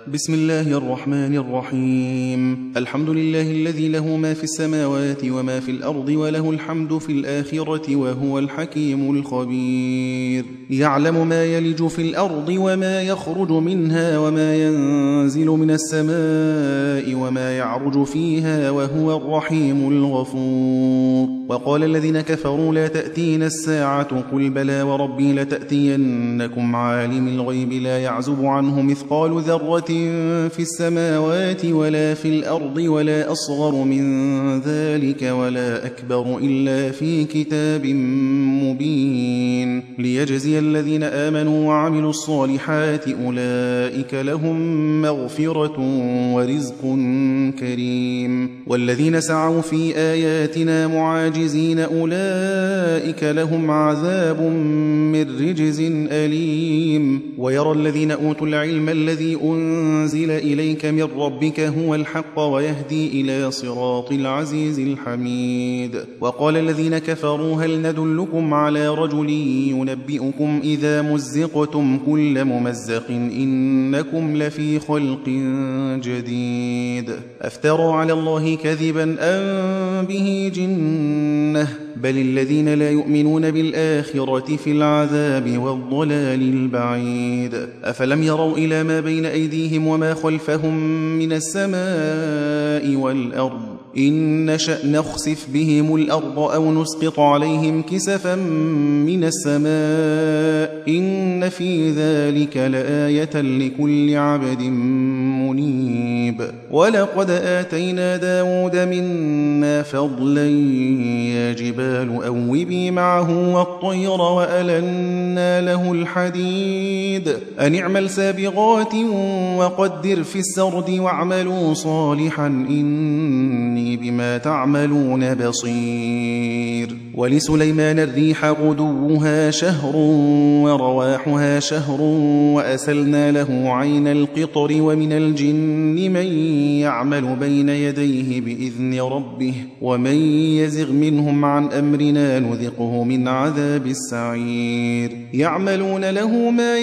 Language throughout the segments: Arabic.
بسم الله الرحمن الرحيم. الحمد لله الذي له ما في السماوات وما في الأرض وله الحمد في الآخرة وهو الحكيم الخبير. يعلم ما يلج في الأرض وما يخرج منها وما ينزل من السماء وما يعرج فيها وهو الرحيم الغفور. وقال الذين كفروا لا تأتين الساعة قل بلى وربي لتأتينكم عالم الغيب لا يعزب عنه مثقال ذرة في السماوات ولا في الأرض ولا أصغر من ذلك ولا أكبر إلا في كتاب مبين ليجزي الذين آمنوا وعملوا الصالحات أولئك لهم مغفرة ورزق كريم. والذين سعوا في آياتنا معاجزين أولئك لهم عذاب من رجز أليم. ويرى الذين أوتوا العلم الذي أنزل إليك من ربك هو الحق ويهدي إلى صراط العزيز الحميد. وقال الذين كفروا هل ندلكم على رجل ينبئكم إذا مزقتم كل ممزق إنكم لفي خلق جديد. أفتروا على الله كذبا أم به جنة بل الذين لا يؤمنون بالآخرة في العذاب والضلال البعيد. أفلم يروا إلى ما بين أيديهم وما خلفهم من السماء والأرض إن نشأ نخسف بهم الأرض أو نسقط عليهم كسفا من السماء إن في ذلك لآية لكل عبد منيب. ولقد آتينا داود منا فضلا يا جبال أوبي معه والطير وألنا له الحديد أن اعمل سابغات وقدر في السرد واعملوا صالحا إني بما تعملون بصير. ولسليمان الريح غدوها شهر ورواحها شهر وأسلنا له عين القطر ومن الجن من يعمل بين يديه بإذن ربه ومن يزغ منهم عن أمرنا نذقه من عذاب السعير. يعملون له ما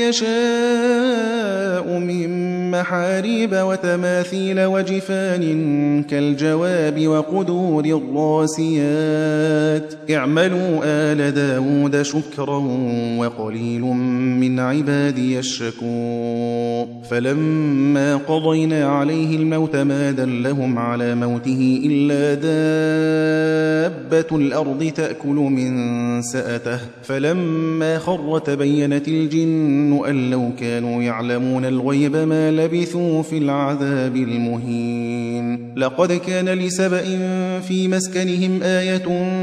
يشاء من محاريب وتماثيل وجفان كالجواب وقدور الراسيات اعملوا آل داود شكرا وقليل من عبادي الشكور. فلما قضينا عليه الموت ما دلهم على موته إلا دابة الأرض تأكل من سأته فلما خر تبينت الجن أن لو كانوا يعلمون الغيب ما لبثوا في العذاب المهين. لقد كان لسبأ في مسكنهم آية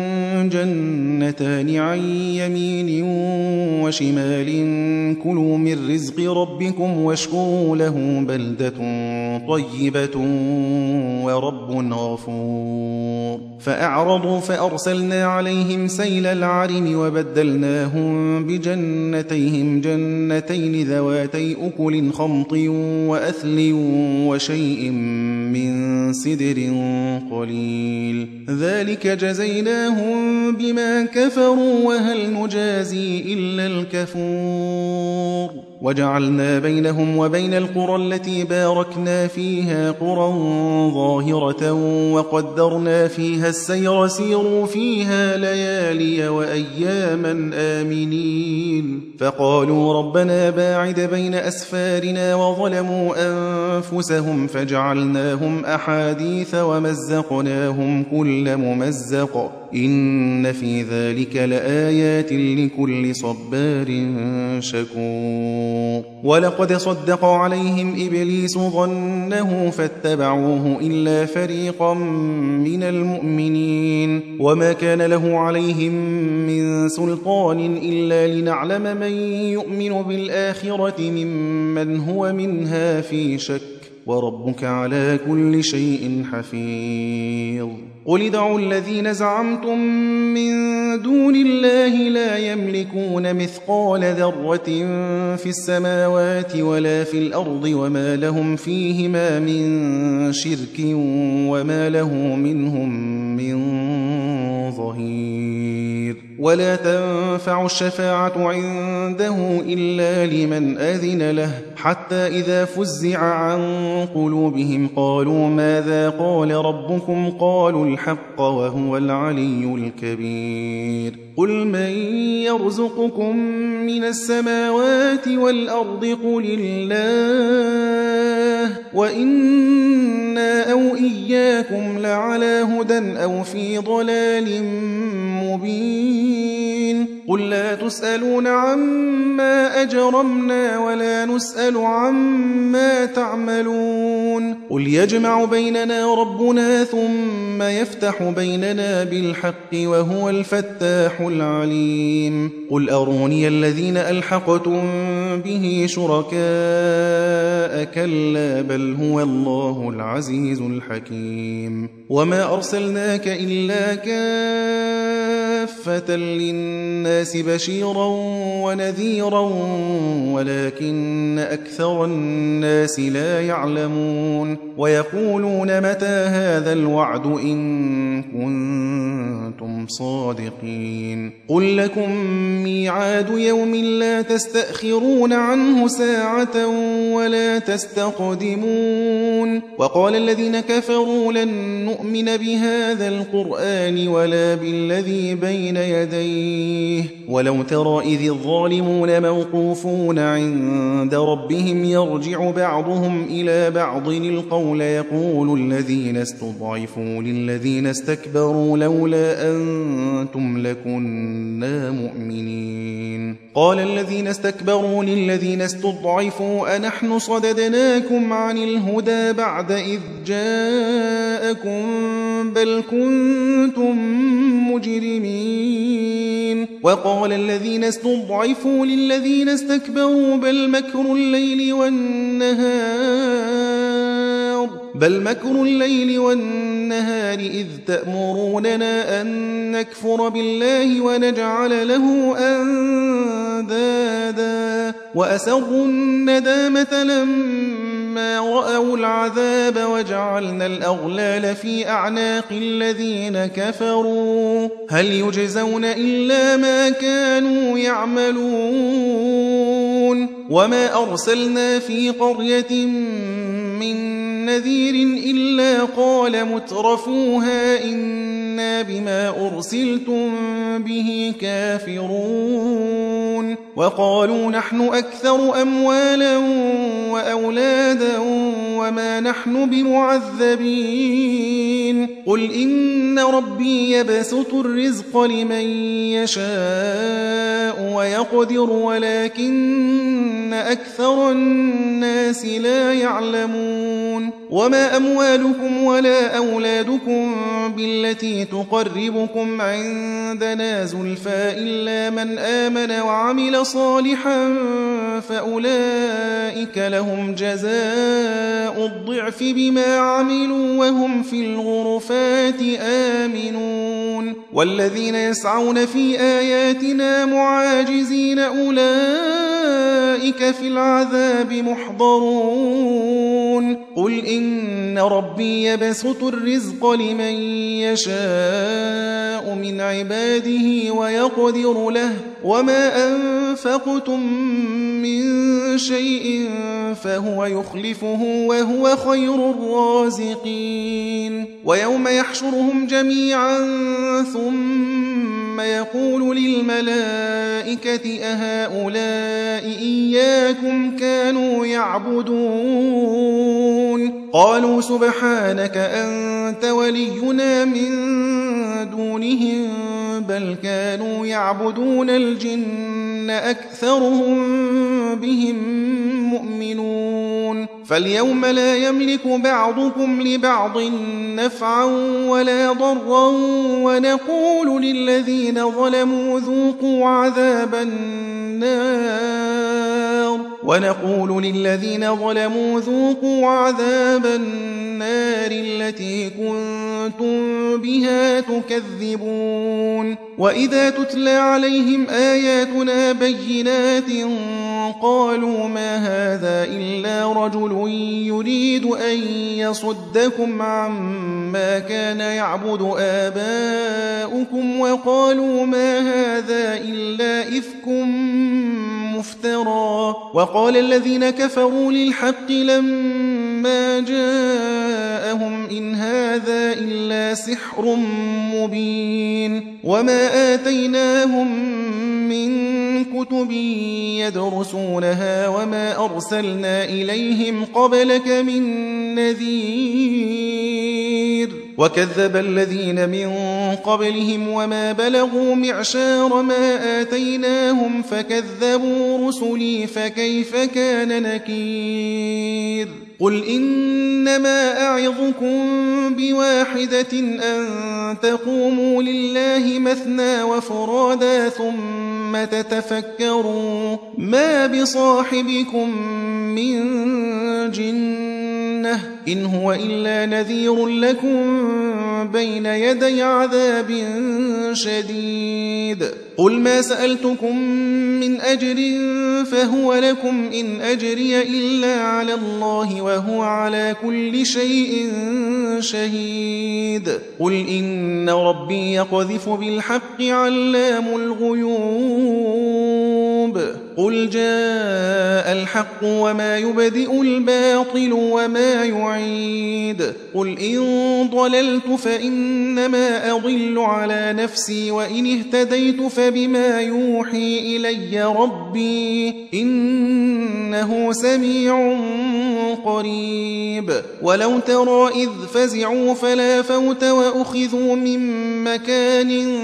جنتان عن يمين وشمال كلوا من رزق ربكم واشكروا له بلدة طيبة ورب غفور. فأعرضوا فأرسلنا عليهم سيل العرم وبدلناهم بجنتيهم جنتين ذواتي أكل خمط وأثل وشيء من سدر قليل ذلك جزيناهم بما كفروا وهل نجازي إلا الكفور. وجعلنا بينهم وبين القرى التي باركنا فيها قرى ظاهرة وقدرنا فيها السير سيروا فيها ليالي وأياما آمنين. فقالوا ربنا باعد بين أسفارنا وظلموا أنفسهم فجعلناهم أحاديث ومزقناهم كل ممزق إن في ذلك لآيات لكل صبار شكور. ولقد صدق عليهم إبليس ظنه فاتبعوه إلا فريقا من المؤمنين وما كان له عليهم من سلطان إلا لنعلم من يؤمن بالآخرة ممن هو منها في شك وربك على كل شيء حفيظ. قل ادعوا الذين زعمتم من دون الله لا يملكون مثقال ذرة في السماوات ولا في الأرض وما لهم فيهما من شرك وما له منهم من ظهير. ولا تنفع الشفاعة عنده إلا لمن أذن له حتى إذا فزع عن قلوبهم قالوا ماذا قال ربكم قالوا الحق وهو العلي الكبير قل من يرزقكم من السماوات والأرض قل الله وإنا أو إياكم لعلى هدى أو في ضلال مبين قل لا تسألون عما أجرمنا ولا نسأل عما تعملون قل يجمع بيننا ربنا ثم يفتح بيننا بالحق وهو الفتاح العليم قل أروني الذين ألحقتم به شركاء كلا بل هو الله العزيز الحكيم وما أرسلناك إلا كافة للناس بشيرا ونذيرا ولكن أكثر الناس لا يعلمون ويقولون متى هذا الوعد إن كنتم صادقين قل لكم ميعاد يوم لا تستأخرون عنه ساعة ولا تستقدمون وقال الذين كفروا لن نؤمن بهذا القرآن ولا بالذي بين يديه ولو ترى إذ الظالمون موقوفون عند ربهم يرجع بعضهم إلى بعض القول يقول الذين استضعفوا للذين استكبروا لولا أنتم لكنا مؤمنين قال الذين استكبروا للذين استضعفوا أنحن صددناكم عن الهدى بعد إذ جاءكم بل كنتم مجرمين وقال الذين استضعفوا للذين استكبروا بل مكر الليل والنهار إذ تأمروننا أن نكفر بالله ونجعل له أندادا وأسروا الندامة لما رأوا العذاب وجعلنا الأغلال في أعناق الذين كفروا هل يجزون إلا ما كانوا يعملون وما أرسلنا في قرية من نذير إلا قال مترفوها إنا بما أرسلتم به كافرون وقالوا نحن أكثر أموالا وأولادا وما نحن بمعذبين قل إن ربي يبسط الرزق لمن يشاء ويقدر ولكن أكثر الناس لا يعلمون وما أموالكم ولا أولادكم بالتي تقربكم عندنا زلفى إلا من آمن وعمل صالحا فأولئك لهم جزاء الضعف بما عملوا وهم في الغرفات آمنون والذين يسعون في آياتنا معاجزين أولئك في العذاب محضرون قل إن ربي يبسط الرزق لمن يشاء من عباده ويقدر له وما أنفقتم من شيء فهو يخلفه وهو خير الرازقين ويوم يحشرهم جميعا ثم يقول للملائكة أهؤلاء إياكم كانوا يعبدون قالوا سبحانك أنت ولينا من دونهم بل كانوا يعبدون الجن أكثرهم بهم مؤمنون فاليوم لا يملك بعضكم لبعض نفعا ولا ضرا ونقول للذين ظلموا ذوقوا عذاب النار التي كنتم كنتم بها تكذبون وإذا تتلى عليهم آياتنا بينات قالوا ما هذا إلا رجل يريد أن يصدكم عما كان يعبد آباؤكم وقالوا ما هذا إلا إفك مفترى وقال الذين كفروا للحق لما جاءهم إن هذا إلا سحر مبين وما آتيناهم من كتب يدرسونها وما أرسلنا إليهم قبلك من نذير وكذب الذين من قبلهم وما بلغوا معشار ما آتيناهم فكذبوا رسلي فكيف كان نكير قل إنما أعظكم بواحدة أن تقوموا لله مثنى وفرادا ثم تتفكروا ما بصاحبكم من جنة إن هو إلا نذير لكم بين يدي عذاب شديد قل ما سألتكم من أجر فهو لكم إن أجري إلا على الله وهو على كل شيء شهيد قل إن ربي يقذف بالحق علام الغيوب قل جاء الحق وما يبدئ الباطل وما يعيد قل إن ضللت فإنما أضل على نفسي وإن اهتديت فبما يوحي إلي ربي إنه سميع قريب ولو ترى إذ فزعوا فلا فوت وأخذوا من مكان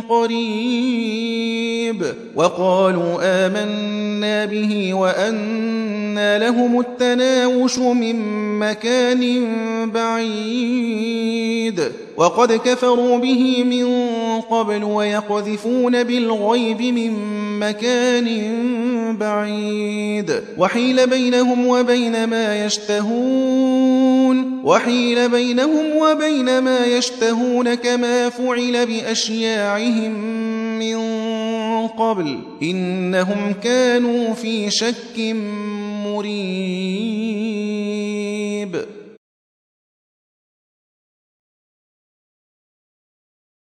قريب وقالوا آمنا به وأنى لهم التناوش من مكان بعيد وقد كفروا به من قبل ويقذفون بالغيب من مكان بعيد وحيل بينهم وبين ما يشتهون كما فعل بأشياعهم من قبل إنهم كانوا في شك مريب